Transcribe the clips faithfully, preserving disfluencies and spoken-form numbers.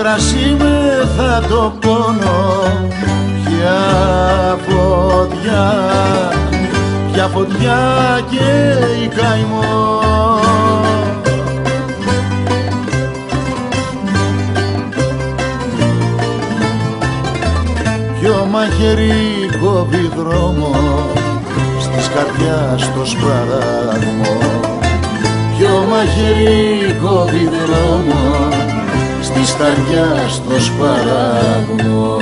κρασί με θα το πόνο, ποια φωτιά, ποια φωτιά και η καημό. Ποιο μαχαίρι κόβει δρόμο στις καρδιάς το σπαράγμο, ποιο μαχαίρι κόβει δρόμο στις καρδιάς το σπαράγμο.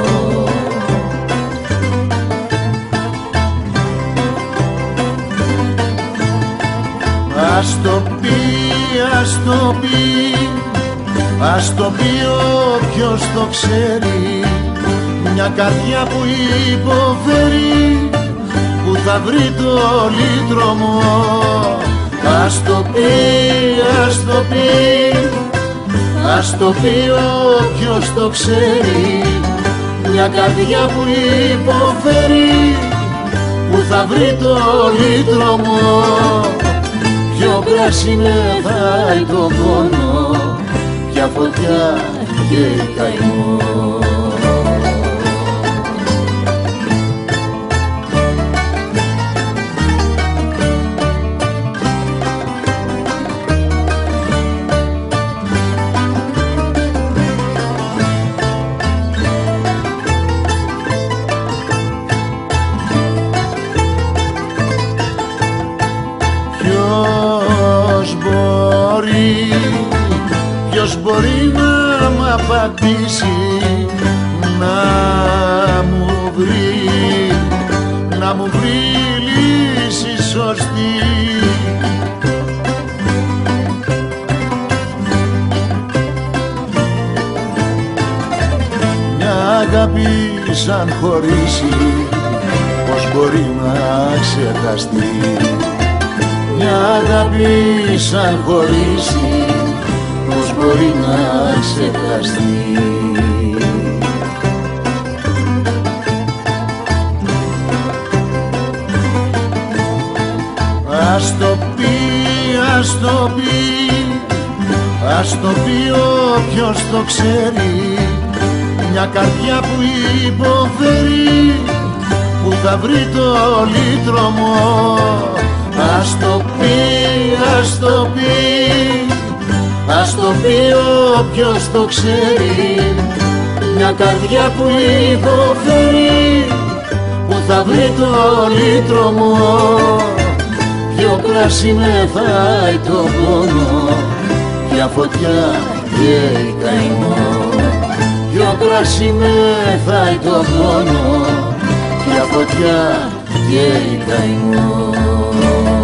Ας το πει, ας το πει, ας το πει όποιος το ξέρει, μια καρδιά που υποφέρει, που θα βρει το λύτρωμο. Ας το πει, ας το πει, ας το πει όποιος το ξέρει, μια καρδιά που υποφέρει, που θα βρει το λύτρωμο. Ποιο κρασί μεθάει το πόνο, ποια φωτιά και καημό. Ποιος μπορεί να μ' απαντήσει, να μου βρει, να μου βρει λύση σωστή. Μια αγάπη σαν χωρίσει, πως μπορεί να ξεχαστεί. Μια αγάπη σαν χωρίσει, πως μπορεί να ξεχαστεί. Ας το πει, ας το πει, ας το πει όποιος το ξέρει, μια καρδιά που υποφέρει, που θα βρει το λύτρωμο. Ας το πει, ας το πει, ας το πει όποιος το ξέρει, μια καρδιά που υποφέρει, που θα βρει το λύτρωμο. Ποιο κρασί μεθάει το πόνο, ποια φωτιά καίει καημό. Ποιο κρασί μεθάει το πόνο, ποια φωτιά καίει καημό.